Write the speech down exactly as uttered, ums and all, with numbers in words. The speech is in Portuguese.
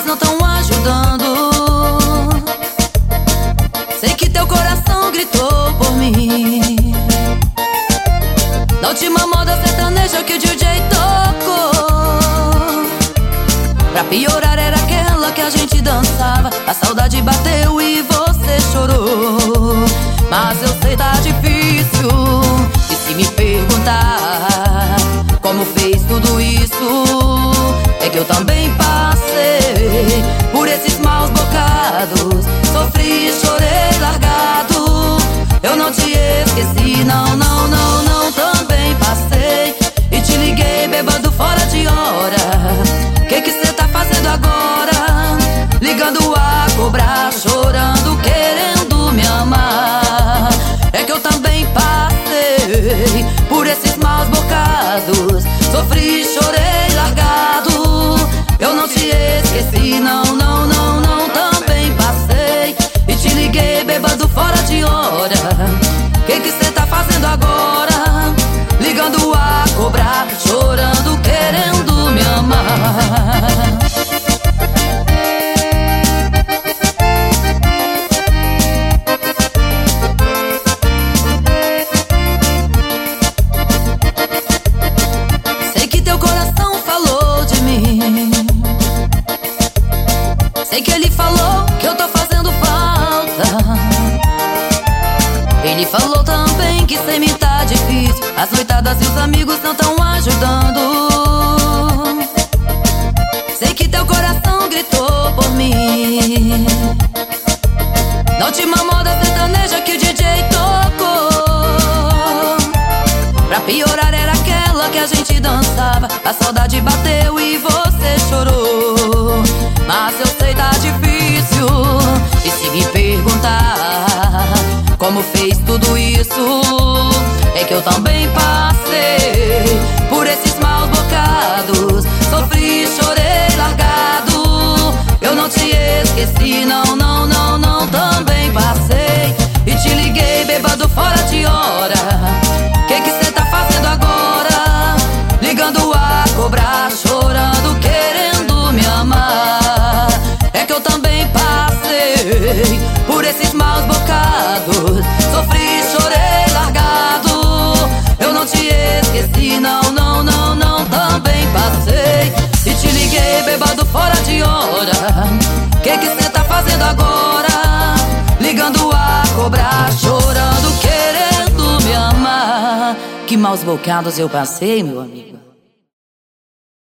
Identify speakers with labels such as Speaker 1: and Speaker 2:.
Speaker 1: não tão ajudando. Sei que teu coração gritou por mim. Na última moda sertaneja que o D J tocou, pra piorar era aquela que a gente dançava. A saudade bateu e você chorou. Mas eu sei tá difícil, e se me perguntar como fez tudo isso, é que eu também passei por esses maus bocados. Sofri e chorei largado. Eu não te esqueci, não, não, não, não. Também passei e te liguei bêbado fora de hora. Que que cê tá fazendo agora? Ligando a cobrar, chorando, querendo me amar. É que eu também passei por esses maus bocados. Sofri e chorei largado. Eu não te esqueci, não, não, não, não. Também passei e te liguei bêbado fora de hora. Que que cê tá fazendo agora? Ligando a cobrar, chorando, querendo me amar. Sei que teu coração falou de mim. Sei que ele falou que eu tô fazendo falta. Ele falou também que sem mim tá difícil. As noitadas e os amigos não tão ajudando. Sei que teu coração gritou por mim. Na última moda sertaneja que o D J tocou, pra piorar era aquela que a gente dançava. A saudade bateu e você chorou. Mas eu sei tá difícil, e se me perguntar como fez tudo isso, é que eu também passei por esses maus bocados. Sofri e chorei largado. Eu não te esqueci, não, não, não, não. Também passei e te liguei bêbado fora de hora. Que que cê tá fazendo agora? Ligando a cobrar, chorando, querendo me amar. É que eu também passei por esses maus bocados. Sofri e chorei largado. Eu não te esqueci, não, não, não, não. Também passei e te liguei bêbado fora de hora. Que que cê tá fazendo agora? Ligando a cobrar, chorando, querendo me amar. Que maus bocados eu passei, meu amigo.